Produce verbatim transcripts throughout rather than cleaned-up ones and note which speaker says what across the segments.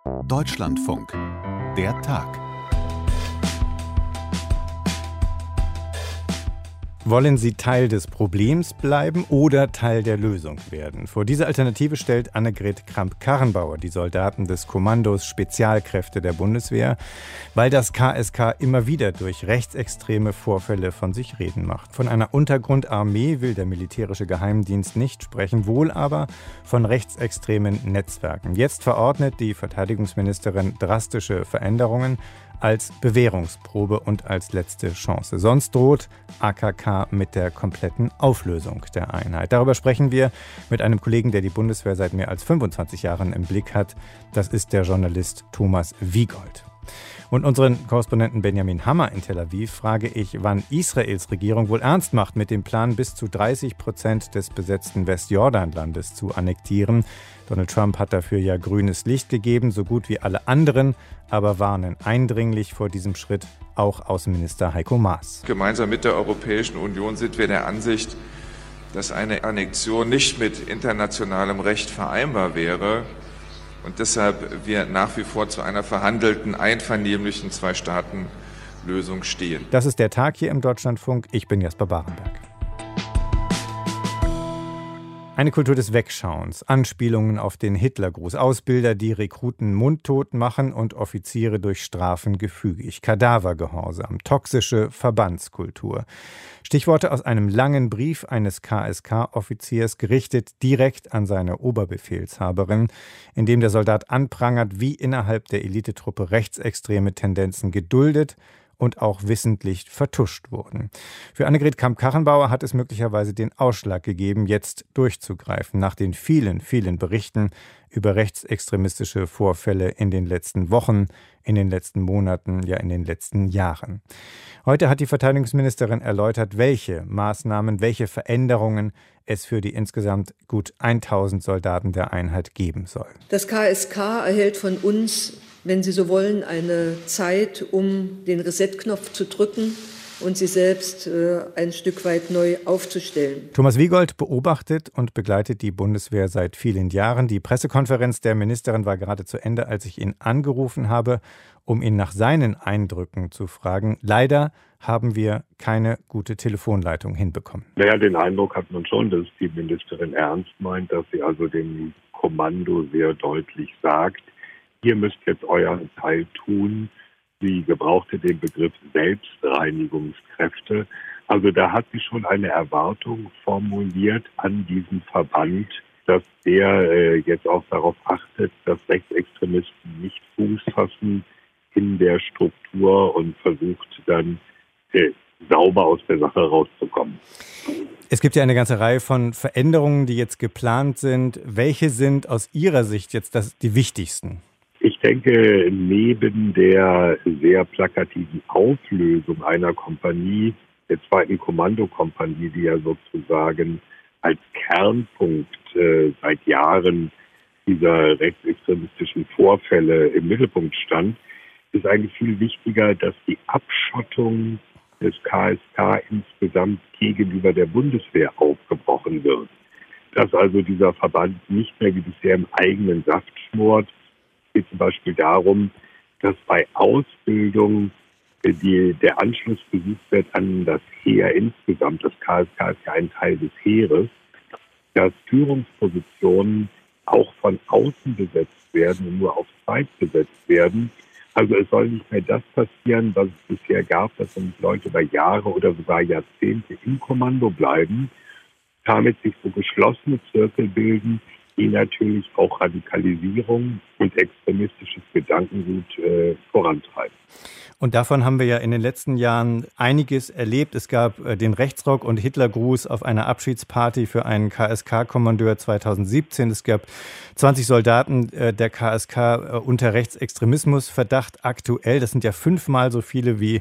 Speaker 1: Deutschlandfunk. Der Tag.
Speaker 2: Wollen Sie Teil des Problems bleiben oder Teil der Lösung werden? Vor diese Alternative stellt Annegret Kramp-Karrenbauer die Soldaten des Kommandos Spezialkräfte der Bundeswehr, weil das K S K immer wieder durch rechtsextreme Vorfälle von sich reden macht. Von einer Untergrundarmee will der militärische Geheimdienst nicht sprechen, wohl aber von rechtsextremen Netzwerken. Jetzt verordnet die Verteidigungsministerin drastische Veränderungen als Bewährungsprobe und als letzte Chance. Sonst droht A K K mit der kompletten Auflösung der Einheit. Darüber sprechen wir mit einem Kollegen, der die Bundeswehr seit mehr als fünfundzwanzig Jahren im Blick hat. Das ist der Journalist Thomas Wiegold. Und unseren Korrespondenten Benjamin Hammer in Tel Aviv frage ich, wann Israels Regierung wohl ernst macht mit dem Plan, bis zu dreißig Prozent des besetzten Westjordanlandes zu annektieren. Donald Trump hat dafür ja grünes Licht gegeben, so gut wie alle anderen, aber warnen eindringlich vor diesem Schritt auch Außenminister Heiko Maas.
Speaker 3: Gemeinsam mit der Europäischen Union sind wir der Ansicht, dass eine Annexion nicht mit internationalem Recht vereinbar wäre und deshalb wir nach wie vor zu einer verhandelten, einvernehmlichen Zwei-Staaten-Lösung stehen.
Speaker 2: Das ist der Tag hier im Deutschlandfunk. Ich bin Jasper Barenberg. Eine Kultur des Wegschauens, Anspielungen auf den Hitlergruß, Ausbilder, die Rekruten mundtot machen und Offiziere durch Strafen gefügig, Kadavergehorsam, toxische Verbandskultur. Stichworte aus einem langen Brief eines K S K-Offiziers, gerichtet direkt an seine Oberbefehlshaberin, in dem der Soldat anprangert, wie innerhalb der Elitetruppe rechtsextreme Tendenzen geduldet und auch wissentlich vertuscht wurden. Für Annegret Kramp-Karrenbauer hat es möglicherweise den Ausschlag gegeben, jetzt durchzugreifen, nach den vielen, vielen Berichten über rechtsextremistische Vorfälle in den letzten Wochen, in den letzten Monaten, ja in den letzten Jahren. Heute hat die Verteidigungsministerin erläutert, welche Maßnahmen, welche Veränderungen es für die insgesamt gut tausend Soldaten der Einheit geben soll.
Speaker 4: Das K S K erhält von uns, wenn Sie so wollen, eine Zeit, um den Reset-Knopf zu drücken und sie selbst äh, ein Stück weit neu aufzustellen.
Speaker 2: Thomas Wiegold beobachtet und begleitet die Bundeswehr seit vielen Jahren. Die Pressekonferenz der Ministerin war gerade zu Ende, als ich ihn angerufen habe, um ihn nach seinen Eindrücken zu fragen. Leider haben wir keine gute Telefonleitung hinbekommen.
Speaker 5: Naja, den Eindruck hat man schon, dass die Ministerin ernst meint, dass sie also dem Kommando sehr deutlich sagt, ihr müsst jetzt euren Teil tun. Sie gebrauchte den Begriff Selbstreinigungskräfte. Also da hat sie schon eine Erwartung formuliert an diesen Verband, dass der äh, jetzt auch darauf achtet, dass Rechtsextremisten nicht Fuß fassen in der Struktur und versucht dann äh, sauber aus der Sache rauszukommen.
Speaker 2: Es gibt ja eine ganze Reihe von Veränderungen, die jetzt geplant sind. Welche sind aus Ihrer Sicht jetzt das, die wichtigsten?
Speaker 5: Ich denke, neben der sehr plakativen Auflösung einer Kompanie, der zweiten Kommandokompanie, die ja sozusagen als Kernpunkt äh, seit Jahren dieser rechtsextremistischen Vorfälle im Mittelpunkt stand, ist eigentlich viel wichtiger, dass die Abschottung des K S K insgesamt gegenüber der Bundeswehr aufgebrochen wird. Dass also dieser Verband nicht mehr wie bisher im eigenen Saft schmort. Es geht zum Beispiel darum, dass bei Ausbildung die, der Anschluss gesucht wird an das Heer insgesamt. Das K S K ist ja ein Teil des Heeres, dass Führungspositionen auch von außen besetzt werden und nur auf Zeit besetzt werden. Also es soll nicht mehr das passieren, was es bisher gab, dass nämlich Leute über Jahre oder sogar Jahrzehnte im Kommando bleiben, damit sich so geschlossene Zirkel bilden, die natürlich auch Radikalisierung und extremistisches Gedankengut äh, vorantreiben.
Speaker 2: Und davon haben wir ja in den letzten Jahren einiges erlebt. Es gab äh, den Rechtsrock- und Hitlergruß auf einer Abschiedsparty für einen K S K-Kommandeur zweitausendsiebzehn. Es gab zwanzig Soldaten äh, der K S K äh, unter Rechtsextremismusverdacht aktuell. Das sind ja fünfmal so viele wie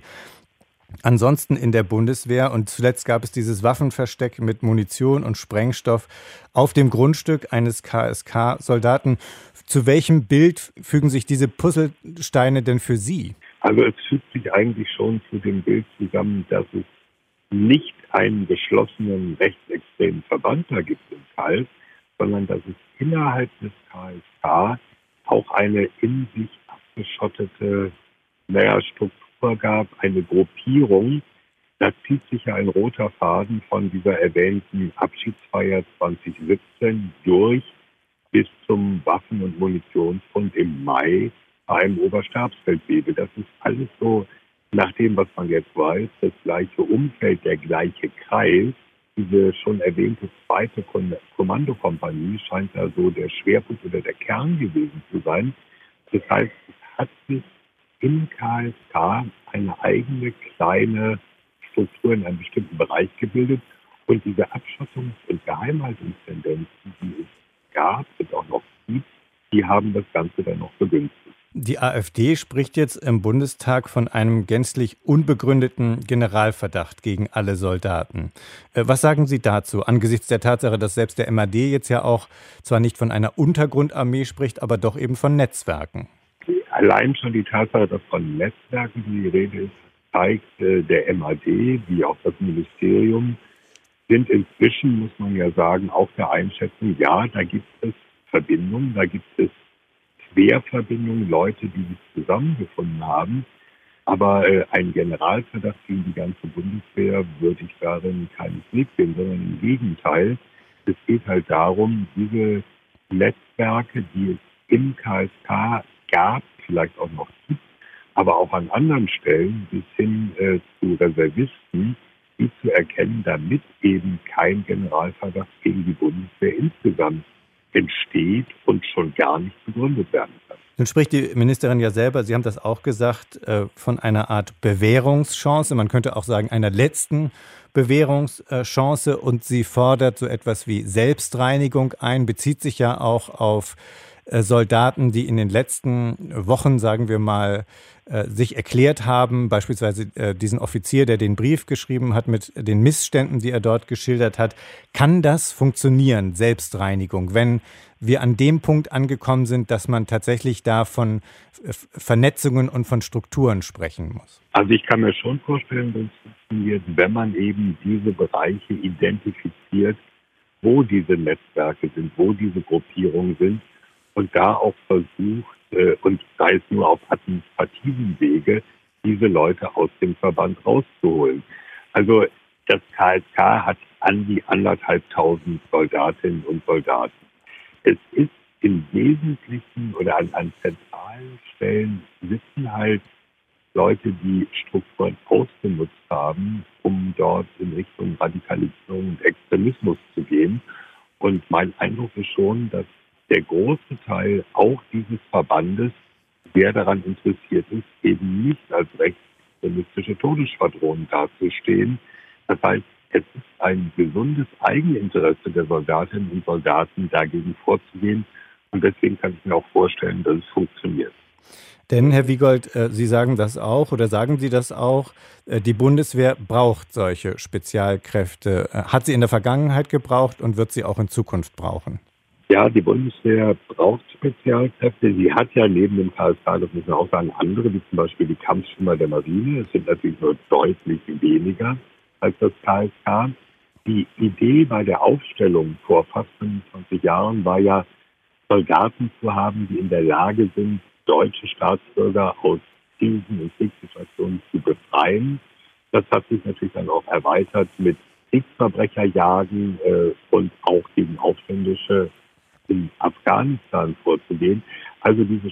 Speaker 2: ansonsten in der Bundeswehr. Und zuletzt gab es dieses Waffenversteck mit Munition und Sprengstoff auf dem Grundstück eines K S K-Soldaten. Zu welchem Bild fügen sich diese Puzzlesteine denn für Sie?
Speaker 5: Also es fügt sich eigentlich schon zu dem Bild zusammen, dass es nicht einen geschlossenen rechtsextremen Verband da gibt im Fall, sondern dass es innerhalb des K S K auch eine in sich abgeschottete naja, Struktur gab, eine Gruppierung. Da zieht sich ja ein roter Faden von dieser erwähnten Abschiedsfeier zwanzig siebzehn durch bis zum Waffen- und Munitionsbund im Mai bei einem Oberstabsfeldwebel. Das ist alles so, nach dem, was man jetzt weiß, das gleiche Umfeld, der gleiche Kreis. Diese schon erwähnte zweite Kommandokompanie scheint da so der Schwerpunkt oder der Kern gewesen zu sein. Das heißt, es hat sich im K S K eine eigene kleine Struktur in einem bestimmten Bereich gebildet. Und diese Abschottungs- und Geheimhaltungstendenzen, die es gab und auch noch gibt, die haben das Ganze dann noch begünstigt.
Speaker 2: Die AfD spricht jetzt im Bundestag von einem gänzlich unbegründeten Generalverdacht gegen alle Soldaten. Was sagen Sie dazu, angesichts der Tatsache, dass selbst der M A D jetzt ja auch zwar nicht von einer Untergrundarmee spricht, aber doch eben von Netzwerken?
Speaker 5: Allein schon die Tatsache, dass von Netzwerken die Rede ist, zeigt, der M A D wie auch das Ministerium sind inzwischen, muss man ja sagen, auch der Einschätzung, ja, da gibt es Verbindungen, da gibt es Querverbindungen, Leute, die sich zusammengefunden haben. Aber äh, ein Generalverdacht gegen die ganze Bundeswehr würde ich darin keineswegs sehen, sondern im Gegenteil. Es geht halt darum, diese Netzwerke, die es im K S K gab, vielleicht auch noch gibt, aber auch an anderen Stellen bis hin äh, zu Reservisten, die zu erkennen, damit eben kein Generalverdacht gegen die Bundeswehr insgesamt entsteht und schon gar nicht begründet werden kann.
Speaker 2: Nun spricht die Ministerin ja selber, Sie haben das auch gesagt, von einer Art Bewährungschance. Man könnte auch sagen, einer letzten Bewährungschance. Und sie fordert so etwas wie Selbstreinigung ein, bezieht sich ja auch auf Soldaten, die in den letzten Wochen, sagen wir mal, sich erklärt haben, beispielsweise diesen Offizier, der den Brief geschrieben hat mit den Missständen, die er dort geschildert hat. Kann das funktionieren, Selbstreinigung, wenn wir an dem Punkt angekommen sind, dass man tatsächlich da von Vernetzungen und von Strukturen sprechen muss?
Speaker 5: Also ich kann mir schon vorstellen, dass es funktioniert, wenn man eben diese Bereiche identifiziert, wo diese Netzwerke sind, wo diese Gruppierungen sind und da auch versucht, und sei es nur auf administrativen Wege, diese Leute aus dem Verband rauszuholen. Also das K S K hat an die anderthalbtausend Soldatinnen und Soldaten. Es ist im Wesentlichen oder an, an zentralen Stellen sitzen halt Leute, die Strukturen ausgenutzt haben, um dort in Richtung Radikalisierung und Extremismus zu gehen. Und mein Eindruck ist schon, dass der große Teil auch dieses Verbandes sehr daran interessiert ist, eben nicht als rechtsextremistische Todesschwadronen dazustehen. Das heißt, es ist ein gesundes Eigeninteresse der Soldatinnen und Soldaten, dagegen vorzugehen. Und deswegen kann ich mir auch vorstellen, dass es funktioniert.
Speaker 2: Denn, Herr Wiegold, Sie sagen das auch oder sagen Sie das auch, die Bundeswehr braucht solche Spezialkräfte. Hat sie in der Vergangenheit gebraucht und wird sie auch in Zukunft brauchen?
Speaker 5: Ja, die Bundeswehr braucht Spezialkräfte. Sie hat ja neben dem K S K, das müssen wir auch sagen, andere, wie zum Beispiel die Kampfschwimmer der Marine. Es sind natürlich nur deutlich weniger als das K S K. Die Idee bei der Aufstellung vor fast fünfundzwanzig Jahren war ja, Soldaten zu haben, die in der Lage sind, deutsche Staatsbürger aus Krisen und Kriegssituationen zu befreien. Das hat sich natürlich dann auch erweitert mit Kriegsverbrecherjagen äh, und auch gegen Aufständische in Afghanistan vorzugehen. Also diese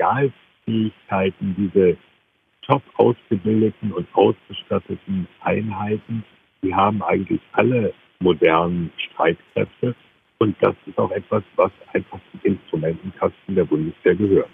Speaker 5: Spezialfähigkeiten, diese top ausgebildeten und ausgestatteten Einheiten, die haben eigentlich alle modernen Streitkräfte. Und das ist auch etwas, was einfach zum Instrumentenkasten der Bundeswehr gehört.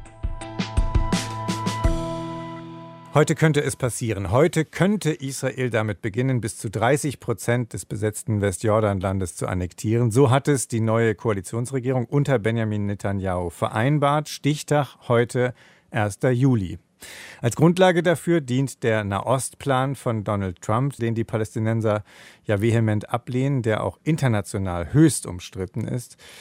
Speaker 2: Heute könnte es passieren. Heute könnte Israel damit beginnen, bis zu dreißig Prozent des besetzten Westjordanlandes zu annektieren. So hat es die neue Koalitionsregierung unter Benjamin Netanyahu vereinbart. Stichtag heute erster Juli. Als Grundlage dafür dient der Nahostplan von Donald Trump, den die Palästinenser ja vehement ablehnen, der auch international höchst umstritten ist.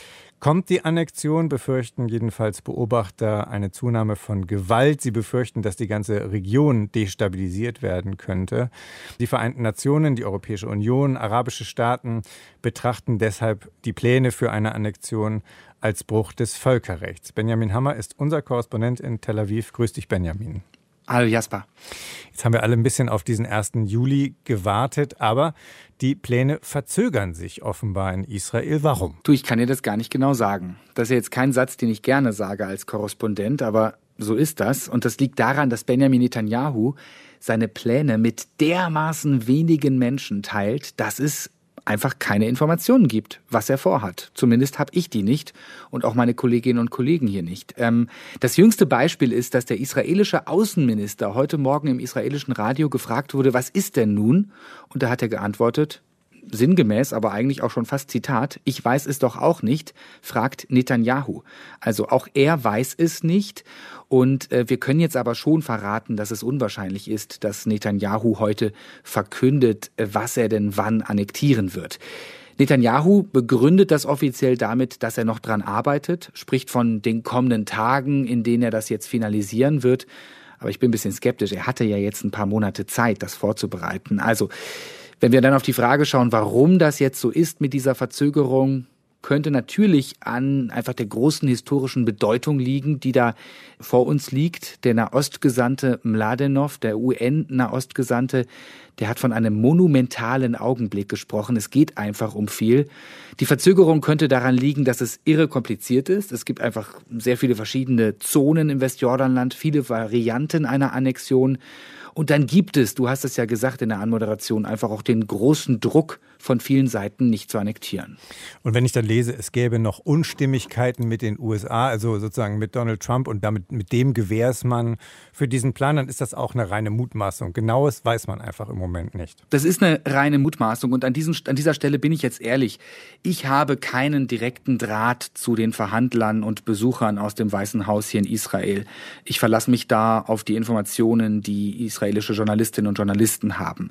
Speaker 2: Kommt die Annexion, befürchten jedenfalls Beobachter eine Zunahme von Gewalt. Sie befürchten, dass die ganze Region destabilisiert werden könnte. Die Vereinten Nationen, die Europäische Union, arabische Staaten betrachten deshalb die Pläne für eine Annexion als Bruch des Völkerrechts. Benjamin Hammer ist unser Korrespondent in Tel Aviv. Grüß dich, Benjamin.
Speaker 1: Hallo Jasper.
Speaker 2: Jetzt haben wir alle ein bisschen auf diesen ersten Juli gewartet, aber die Pläne verzögern sich offenbar in Israel. Warum?
Speaker 1: Du, ich kann dir das gar nicht genau sagen. Das ist ja jetzt kein Satz, den ich gerne sage als Korrespondent, aber so ist das. Und das liegt daran, dass Benjamin Netanyahu seine Pläne mit dermaßen wenigen Menschen teilt, dass es einfach keine Informationen gibt, was er vorhat. Zumindest habe ich die nicht und auch meine Kolleginnen und Kollegen hier nicht. Ähm, das jüngste Beispiel ist, dass der israelische Außenminister heute Morgen im israelischen Radio gefragt wurde, was ist denn nun? Und da hat er geantwortet, sinngemäß, aber eigentlich auch schon fast Zitat, ich weiß es doch auch nicht, fragt Netanyahu. Also auch er weiß es nicht. Und äh, wir können jetzt aber schon verraten, dass es unwahrscheinlich ist, dass Netanyahu heute verkündet, äh, was er denn wann annektieren wird. Netanyahu begründet das offiziell damit, dass er noch dran arbeitet, spricht von den kommenden Tagen, in denen er das jetzt finalisieren wird. Aber ich bin ein bisschen skeptisch. Er hatte ja jetzt ein paar Monate Zeit, das vorzubereiten. Also, wenn wir dann auf die Frage schauen, warum das jetzt so ist mit dieser Verzögerung, könnte natürlich an einfach der großen historischen Bedeutung liegen, die da vor uns liegt. Der Nahostgesandte Mladenov, der U N-Nahostgesandte, der hat von einem monumentalen Augenblick gesprochen. Es geht einfach um viel. Die Verzögerung könnte daran liegen, dass es irre kompliziert ist. Es gibt einfach sehr viele verschiedene Zonen im Westjordanland, viele Varianten einer Annexion. Und dann gibt es, du hast es ja gesagt in der Anmoderation, einfach auch den großen Druck von vielen Seiten, nicht zu annektieren.
Speaker 2: Und wenn ich dann lese, es gäbe noch Unstimmigkeiten mit den U S A, also sozusagen mit Donald Trump und damit mit dem Gewährsmann für diesen Plan, dann ist das auch eine reine Mutmaßung. Genaues weiß man einfach im Moment nicht.
Speaker 1: Das ist eine reine Mutmaßung und an, diesen, an dieser Stelle bin ich jetzt ehrlich. Ich habe keinen direkten Draht zu den Verhandlern und Besuchern aus dem Weißen Haus hier in Israel. Ich verlasse mich da auf die Informationen, die israelische Journalistinnen und Journalisten haben.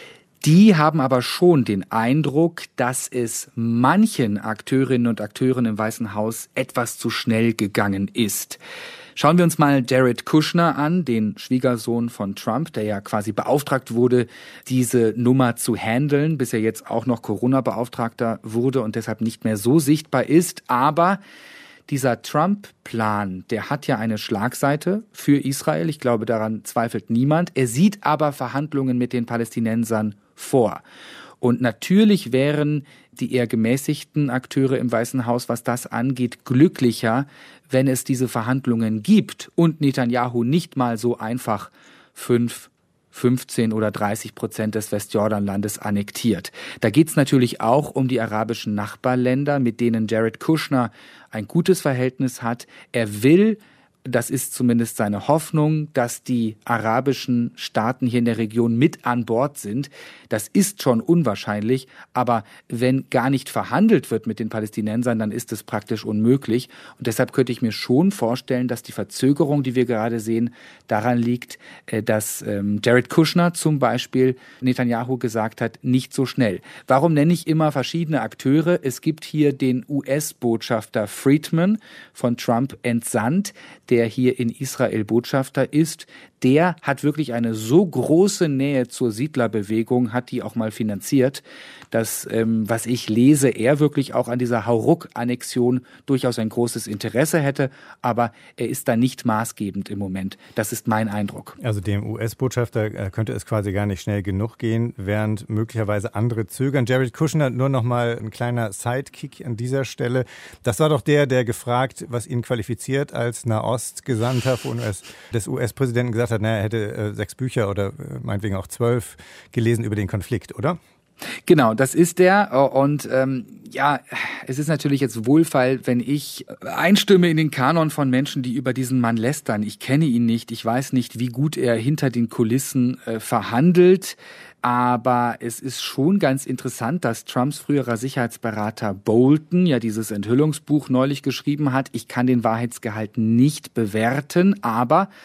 Speaker 1: Die haben aber schon den Eindruck, dass es manchen Akteurinnen und Akteuren im Weißen Haus etwas zu schnell gegangen ist. Schauen wir uns mal Jared Kushner an, den Schwiegersohn von Trump, der ja quasi beauftragt wurde, diese Nummer zu handeln, bis er jetzt auch noch Corona-Beauftragter wurde und deshalb nicht mehr so sichtbar ist. Aber dieser Trump-Plan, der hat ja eine Schlagseite für Israel. Ich glaube, daran zweifelt niemand. Er sieht aber Verhandlungen mit den Palästinensern vor. Und natürlich wären die eher gemäßigten Akteure im Weißen Haus, was das angeht, glücklicher, wenn es diese Verhandlungen gibt und Netanyahu nicht mal so einfach fünf, fünfzehn oder dreißig Prozent des Westjordanlandes annektiert. Da geht's natürlich auch um die arabischen Nachbarländer, mit denen Jared Kushner ein gutes Verhältnis hat. Er will, das ist zumindest seine Hoffnung, dass die arabischen Staaten hier in der Region mit an Bord sind. Das ist schon unwahrscheinlich, aber wenn gar nicht verhandelt wird mit den Palästinensern, dann ist es praktisch unmöglich. Und deshalb könnte ich mir schon vorstellen, dass die Verzögerung, die wir gerade sehen, daran liegt, dass Jared Kushner zum Beispiel Netanyahu gesagt hat, nicht so schnell. Warum nenne ich immer verschiedene Akteure? Es gibt hier den U S-Botschafter Friedman von Trump entsandt, der hier in Israel Botschafter ist. Der hat wirklich eine so große Nähe zur Siedlerbewegung, hat die auch mal finanziert, dass, ähm, was ich lese, er wirklich auch an dieser Hauruck-Annexion durchaus ein großes Interesse hätte, aber er ist da nicht maßgebend im Moment. Das ist mein Eindruck.
Speaker 2: Also dem U S-Botschafter könnte es quasi gar nicht schnell genug gehen, während möglicherweise andere zögern. Jared Kushner, nur noch mal ein kleiner Sidekick an dieser Stelle. Das war doch der, der gefragt, was ihn qualifiziert als Nahostgesandter des U S-Präsidenten gesagt hat, na, er hätte äh, sechs Bücher oder äh, meinetwegen auch zwölf gelesen über den Konflikt, oder?
Speaker 1: Genau, das ist der. Und ähm, ja, es ist natürlich jetzt Wohlfall, wenn ich einstimme in den Kanon von Menschen, die über diesen Mann lästern. Ich kenne ihn nicht, ich weiß nicht, wie gut er hinter den Kulissen äh, verhandelt. Aber es ist schon ganz interessant, dass Trumps früherer Sicherheitsberater Bolton ja dieses Enthüllungsbuch neulich geschrieben hat. Ich kann den Wahrheitsgehalt nicht bewerten, aber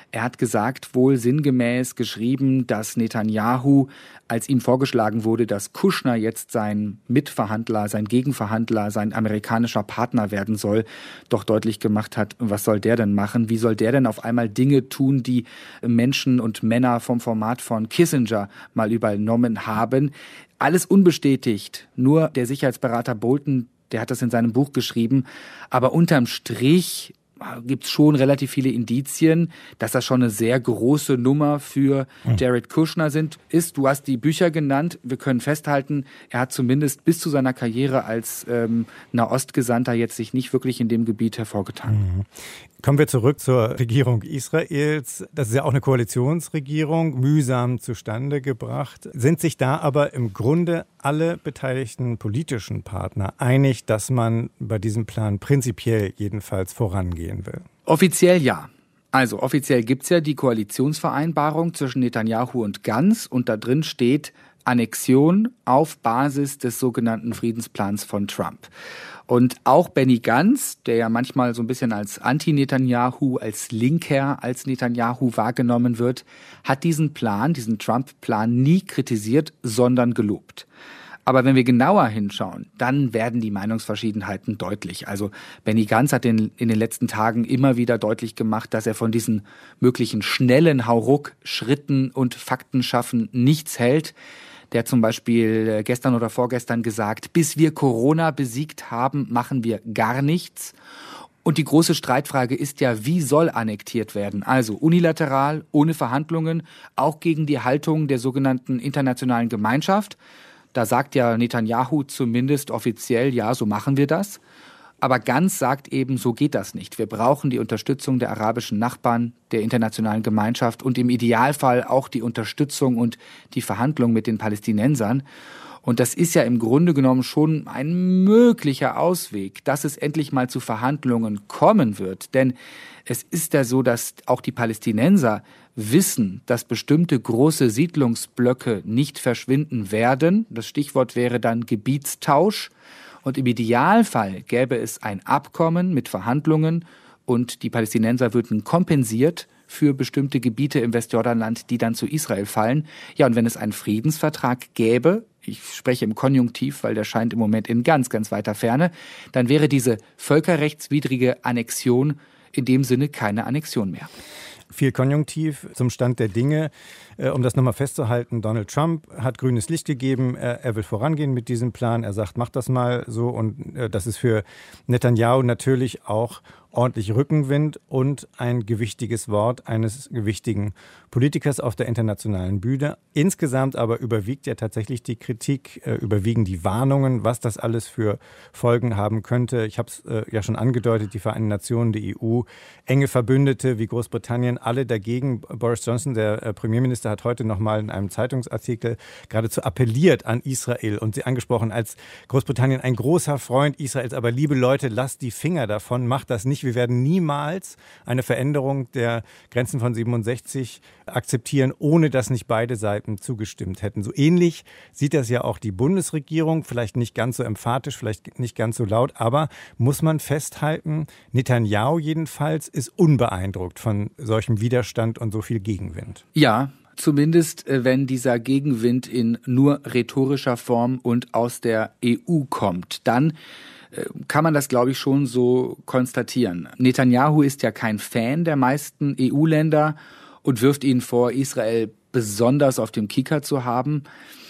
Speaker 1: Er hat gesagt, wohl sinngemäß geschrieben, dass Netanyahu, als ihm vorgeschlagen wurde, dass Kushner jetzt sein Mitverhandler, sein Gegenverhandler, sein amerikanischer Partner werden soll, doch deutlich gemacht hat, was soll der denn machen? Wie soll der denn auf einmal Dinge tun, die Menschen und Männer vom Format von Kissinger mal übernommen haben? Alles unbestätigt. Nur der Sicherheitsberater Bolton, der hat das in seinem Buch geschrieben. Aber unterm Strich gibt es schon relativ viele Indizien, dass das schon eine sehr große Nummer für Jared Kushner sind, ist. Du hast die Bücher genannt. Wir können festhalten, er hat zumindest bis zu seiner Karriere als ähm, Nahostgesandter jetzt sich nicht wirklich in dem Gebiet hervorgetan.
Speaker 2: Mhm. Kommen wir zurück zur Regierung Israels. Das ist ja auch eine Koalitionsregierung, mühsam zustande gebracht. Sind sich da aber im Grunde alle beteiligten politischen Partner einig, dass man bei diesem Plan prinzipiell jedenfalls vorangehen will?
Speaker 1: Offiziell ja. Also offiziell gibt's ja die Koalitionsvereinbarung zwischen Netanyahu und Gantz und da drin steht Annexion auf Basis des sogenannten Friedensplans von Trump. Und auch Benny Gantz, der ja manchmal so ein bisschen als Anti-Netanyahu, als Linker, als Netanyahu wahrgenommen wird, hat diesen Plan, diesen Trump-Plan nie kritisiert, sondern gelobt. Aber wenn wir genauer hinschauen, dann werden die Meinungsverschiedenheiten deutlich. Also Benny Gantz hat in, in den letzten Tagen immer wieder deutlich gemacht, dass er von diesen möglichen schnellen Hauruck-Schritten und Faktenschaffen nichts hält. Der hat zum Beispiel gestern oder vorgestern gesagt, bis wir Corona besiegt haben, machen wir gar nichts. Und die große Streitfrage ist ja, wie soll annektiert werden? Also unilateral, ohne Verhandlungen, auch gegen die Haltung der sogenannten internationalen Gemeinschaft. Da sagt ja Netanyahu zumindest offiziell, ja, so machen wir das. Aber Gantz sagt eben, so geht das nicht. Wir brauchen die Unterstützung der arabischen Nachbarn, der internationalen Gemeinschaft und im Idealfall auch die Unterstützung und die Verhandlungen mit den Palästinensern. Und das ist ja im Grunde genommen schon ein möglicher Ausweg, dass es endlich mal zu Verhandlungen kommen wird. Denn es ist ja so, dass auch die Palästinenser wissen, dass bestimmte große Siedlungsblöcke nicht verschwinden werden. Das Stichwort wäre dann Gebietstausch. Und im Idealfall gäbe es ein Abkommen mit Verhandlungen und die Palästinenser würden kompensiert für bestimmte Gebiete im Westjordanland, die dann zu Israel fallen. Ja, und wenn es einen Friedensvertrag gäbe, ich spreche im Konjunktiv, weil der scheint im Moment in ganz, ganz weiter Ferne, dann wäre diese völkerrechtswidrige Annexion in dem Sinne keine Annexion mehr.
Speaker 2: Viel Konjunktiv zum Stand der Dinge. Äh, um das nochmal festzuhalten, Donald Trump hat grünes Licht gegeben. Er, er will vorangehen mit diesem Plan. Er sagt, macht das mal so. Und äh, das ist für Netanyahu natürlich auch ordentlich Rückenwind und ein gewichtiges Wort eines gewichtigen Politikers auf der internationalen Bühne. Insgesamt aber überwiegt ja tatsächlich die Kritik, äh, überwiegen die Warnungen, was das alles für Folgen haben könnte. Ich habe es äh, ja schon angedeutet, die Vereinten Nationen, die E U, enge Verbündete wie Großbritannien, alle dagegen. Boris Johnson, der äh, Premierminister, hat heute nochmal in einem Zeitungsartikel geradezu appelliert an Israel und sie angesprochen als Großbritannien ein großer Freund Israels. Aber liebe Leute, lasst die Finger davon, macht das nicht. Wir werden niemals eine Veränderung der Grenzen von siebenundsechzig akzeptieren, ohne dass nicht beide Seiten zugestimmt hätten. So ähnlich sieht das ja auch die Bundesregierung, vielleicht nicht ganz so emphatisch, vielleicht nicht ganz so laut, aber muss man festhalten, Netanyahu jedenfalls ist unbeeindruckt von solchem Widerstand und so viel Gegenwind.
Speaker 1: Ja, zumindest wenn dieser Gegenwind in nur rhetorischer Form und aus der E U kommt, dann kann man das, glaube ich, schon so konstatieren. Netanyahu ist ja kein Fan der meisten E U-Länder und wirft ihnen vor, Israel besonders auf dem Kieker zu haben.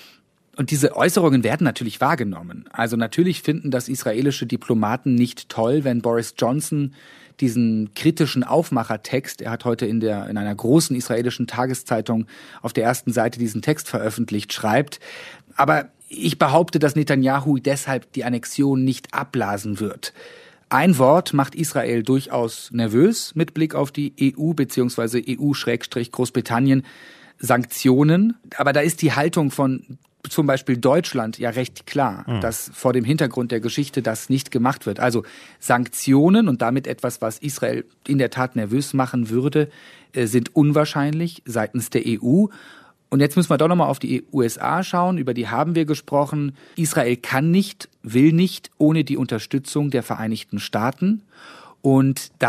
Speaker 1: Und diese Äußerungen werden natürlich wahrgenommen. Also natürlich finden das israelische Diplomaten nicht toll, wenn Boris Johnson diesen kritischen Aufmachertext, er hat heute in der in einer großen israelischen Tageszeitung auf der ersten Seite diesen Text veröffentlicht, schreibt. Aber ich behaupte, dass Netanyahu deshalb die Annexion nicht abblasen wird. Ein Wort macht Israel durchaus nervös mit Blick auf die E U bzw. E U-Großbritannien, Sanktionen. Aber da ist die Haltung von zum Beispiel Deutschland ja recht klar, mhm. dass vor dem Hintergrund der Geschichte das nicht gemacht wird. Also Sanktionen und damit etwas, was Israel in der Tat nervös machen würde, sind unwahrscheinlich seitens der E U. Und jetzt müssen wir doch nochmal auf die U S A schauen, über die haben wir gesprochen. Israel kann nicht, will nicht ohne die Unterstützung der Vereinigten Staaten. Und dann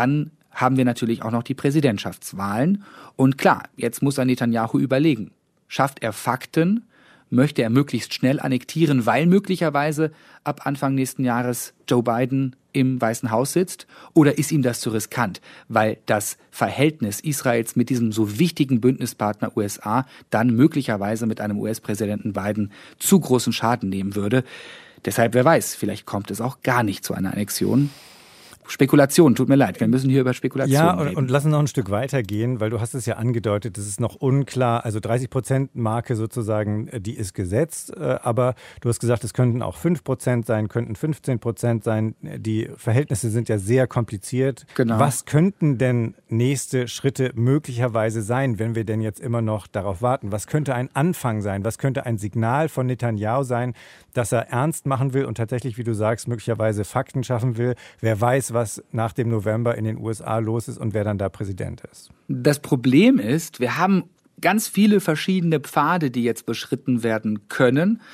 Speaker 1: haben wir natürlich auch noch die Präsidentschaftswahlen. Und klar, jetzt muss Netanyahu überlegen, schafft er Fakten, möchte er möglichst schnell annektieren, weil möglicherweise ab Anfang nächsten Jahres Joe Biden im Weißen Haus sitzt? Oder ist ihm das zu riskant, weil das Verhältnis Israels mit diesem so wichtigen Bündnispartner U S A dann möglicherweise mit einem U S-Präsidenten Biden zu großen Schaden nehmen würde? Deshalb, wer weiß, vielleicht kommt es auch gar nicht zu einer Annexion. Spekulation, tut mir leid, wir müssen hier über Spekulation
Speaker 2: ja,
Speaker 1: reden.
Speaker 2: Ja, und, und lassen noch ein Stück weitergehen, weil du hast es ja angedeutet, das ist noch unklar, also dreißig Prozent Marke sozusagen, die ist gesetzt, aber du hast gesagt, es könnten auch fünf Prozent sein, könnten fünfzehn Prozent sein, die Verhältnisse sind ja sehr kompliziert.
Speaker 1: Genau.
Speaker 2: Was könnten denn nächste Schritte möglicherweise sein, wenn wir denn jetzt immer noch darauf warten? Was könnte ein Anfang sein? Was könnte ein Signal von Netanyahu sein, dass er ernst machen will und tatsächlich, wie du sagst, möglicherweise Fakten schaffen will? Wer weiß, was nach dem November in den U S A los ist und wer dann da Präsident ist.
Speaker 1: Das Problem ist, wir haben ganz viele verschiedene Pfade, die jetzt beschritten werden können.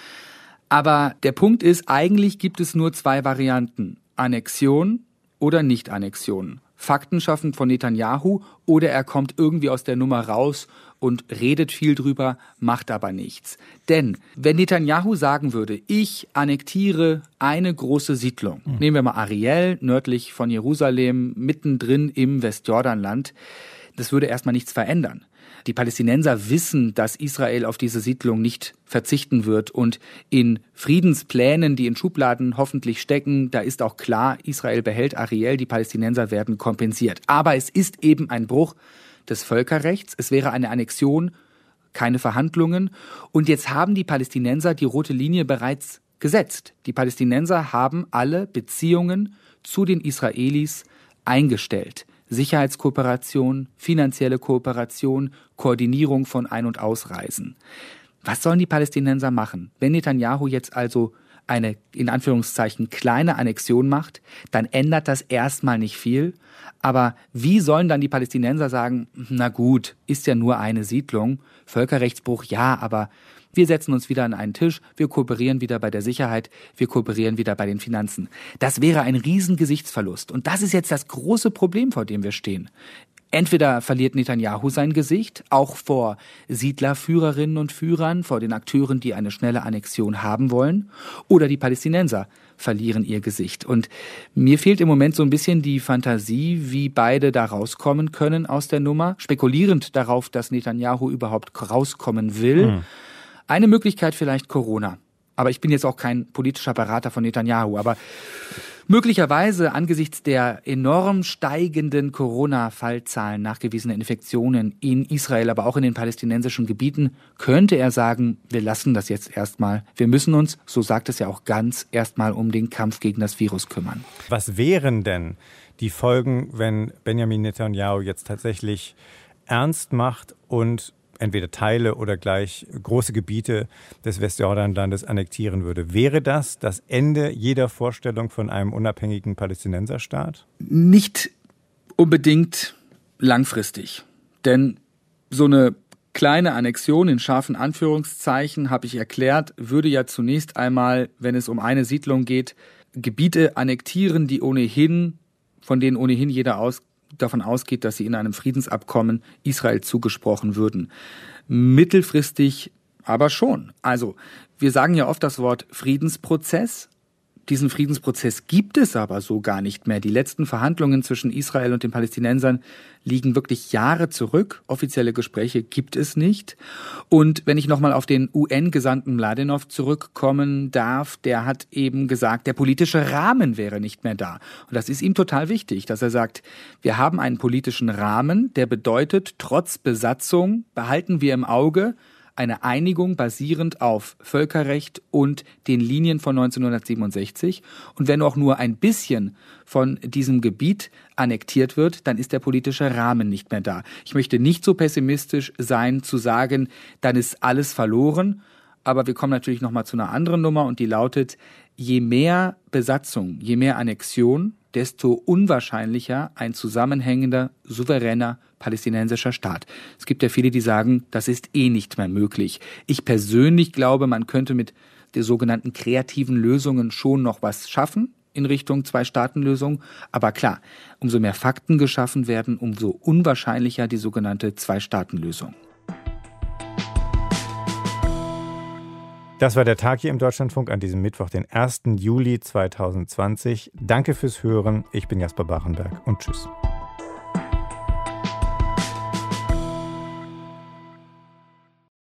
Speaker 1: Aber der Punkt ist, eigentlich gibt es nur zwei Varianten. Annexion oder Nicht-Annexion. Fakten schaffen von Netanyahu oder er kommt irgendwie aus der Nummer raus und redet viel drüber, macht aber nichts. Denn wenn Netanyahu sagen würde, ich annektiere eine große Siedlung, mhm. nehmen wir mal Ariel, nördlich von Jerusalem, mittendrin im Westjordanland, das würde erstmal nichts verändern. Die Palästinenser wissen, dass Israel auf diese Siedlung nicht verzichten wird und in Friedensplänen, die in Schubladen hoffentlich stecken, da ist auch klar, Israel behält Ariel, die Palästinenser werden kompensiert. Aber es ist eben ein Bruch des Völkerrechts, es wäre eine Annexion, keine Verhandlungen und jetzt haben die Palästinenser die rote Linie bereits gesetzt. Die Palästinenser haben alle Beziehungen zu den Israelis eingestellt. Sicherheitskooperation, finanzielle Kooperation, Koordinierung von Ein- und Ausreisen. Was sollen die Palästinenser machen? Wenn Netanyahu jetzt also eine, in Anführungszeichen, kleine Annexion macht, dann ändert das erstmal nicht viel. Aber wie sollen dann die Palästinenser sagen, na gut, ist ja nur eine Siedlung, Völkerrechtsbruch, ja, aber wir setzen uns wieder an einen Tisch, wir kooperieren wieder bei der Sicherheit, wir kooperieren wieder bei den Finanzen. Das wäre ein riesen Gesichtsverlust. Und das ist jetzt das große Problem, vor dem wir stehen. Entweder verliert Netanyahu sein Gesicht, auch vor Siedlerführerinnen und Führern, vor den Akteuren, die eine schnelle Annexion haben wollen, oder die Palästinenser verlieren ihr Gesicht. Und mir fehlt im Moment so ein bisschen die Fantasie, wie beide da rauskommen können aus der Nummer, spekulierend darauf, dass Netanyahu überhaupt rauskommen will. Mhm. Eine Möglichkeit vielleicht Corona. Aber ich bin jetzt auch kein politischer Berater von Netanyahu. Aber möglicherweise angesichts der enorm steigenden Corona-Fallzahlen, nachgewiesene Infektionen in Israel, aber auch in den palästinensischen Gebieten, könnte er sagen, wir lassen das jetzt erstmal. Wir müssen uns, so sagt es ja auch Gantz, erstmal um den Kampf gegen das Virus kümmern.
Speaker 2: Was wären denn die Folgen, wenn Benjamin Netanyahu jetzt tatsächlich ernst macht und entweder Teile oder gleich große Gebiete des Westjordanlandes annektieren würde? Wäre das das Ende jeder Vorstellung von einem unabhängigen Palästinenserstaat?
Speaker 1: Nicht unbedingt langfristig. Denn so eine kleine Annexion in scharfen Anführungszeichen, habe ich erklärt, würde ja zunächst einmal, wenn es um eine Siedlung geht, Gebiete annektieren, die ohnehin, von denen ohnehin jeder aus davon ausgeht, dass sie in einem Friedensabkommen Israel zugesprochen würden. Mittelfristig aber schon. Also, wir sagen ja oft das Wort Friedensprozess. Diesen Friedensprozess gibt es aber so gar nicht mehr. Die letzten Verhandlungen zwischen Israel und den Palästinensern liegen wirklich Jahre zurück. Offizielle Gespräche gibt es nicht. Und wenn ich nochmal auf den U N-Gesandten Mladenov zurückkommen darf, der hat eben gesagt, der politische Rahmen wäre nicht mehr da. Und das ist ihm total wichtig, dass er sagt, wir haben einen politischen Rahmen, der bedeutet, trotz Besatzung behalten wir im Auge eine Einigung basierend auf Völkerrecht und den Linien von neunzehnhundertsiebenundsechzig. Und wenn auch nur ein bisschen von diesem Gebiet annektiert wird, dann ist der politische Rahmen nicht mehr da. Ich möchte nicht so pessimistisch sein, zu sagen, dann ist alles verloren. Aber wir kommen natürlich nochmal zu einer anderen Nummer und die lautet, je mehr Besatzung, je mehr Annexion, desto unwahrscheinlicher ein zusammenhängender, souveräner palästinensischer Staat. Es gibt ja viele, die sagen, das ist eh nicht mehr möglich. Ich persönlich glaube, man könnte mit den sogenannten kreativen Lösungen schon noch was schaffen. in Richtung Zwei-Staaten-Lösung. Aber klar, umso mehr Fakten geschaffen werden, umso unwahrscheinlicher die sogenannte Zwei-Staaten-Lösung.
Speaker 2: Das war der Tag hier im Deutschlandfunk an diesem Mittwoch, den ersten Juli zweitausendzwanzig. Danke fürs Hören. Ich bin Jasper Bachenberg und tschüss.